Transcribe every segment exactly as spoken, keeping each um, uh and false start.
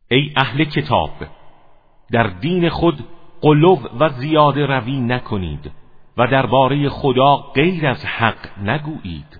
ای اهل کتاب، در دین خود غلو و زیاده روی نکنید و درباره خدا غیر از حق نگویید.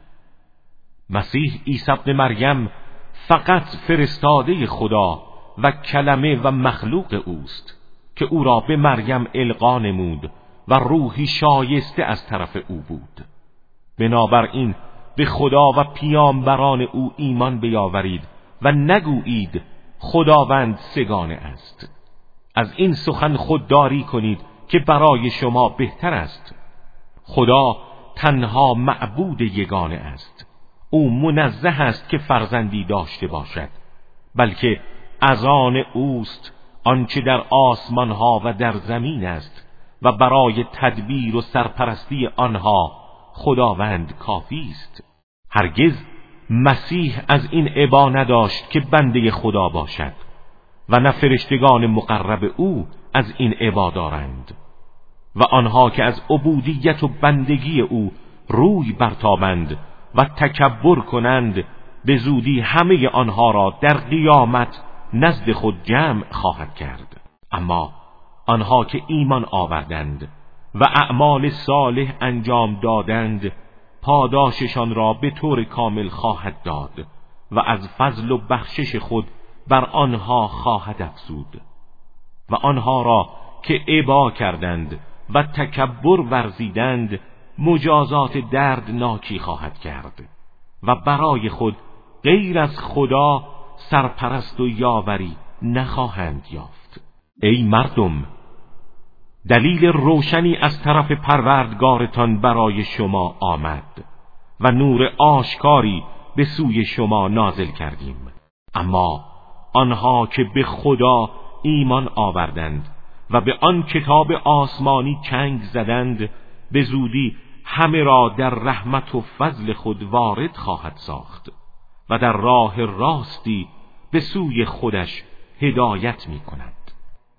مسیح عیسی ابن مریم فقط فرستاده خدا و کلمه و مخلوق اوست که او را به مریم القا نمود و روحی شایسته از طرف او بود. بنابراین به خدا و پیامبران او ایمان بیاورید و نگویید خداوند سگانه است. از این سخن خودداری کنید که برای شما بهتر است. خدا تنها معبود یگانه است. او منزه است که فرزندی داشته باشد، بلکه از آن اوست آنچه در آسمان ها و در زمین است و برای تدبیر و سرپرستی آنها خداوند کافی است. هرگز مسیح از این ابا نداشت که بنده خدا باشد و نه فرشتگان مقرب او از این ابا دارند، و آنها که از عبودیت و بندگی او روی برتابند و تکبر کنند به زودی همه آنها را در قیامت نزد خود جمع خواهد کرد. اما آنها که ایمان آوردند و اعمال صالح انجام دادند پاداششان را به طور کامل خواهد داد و از فضل و بخشش خود بر آنها خواهد افزود. و آنها را که ابا کردند و تکبر ورزیدند مجازات دردناکی خواهد کرد و برای خود غیر از خدا سرپرست و یاوری نخواهند یافت. ای مردم، دلیل روشنی از طرف پروردگارتان برای شما آمد و نور آشکاری به سوی شما نازل کردیم. اما آنها که به خدا ایمان آوردند و به آن کتاب آسمانی چنگ زدند به زودی همه را در رحمت و فضل خود وارد خواهد ساخت و در راه راستی به سوی خودش هدایت می کند.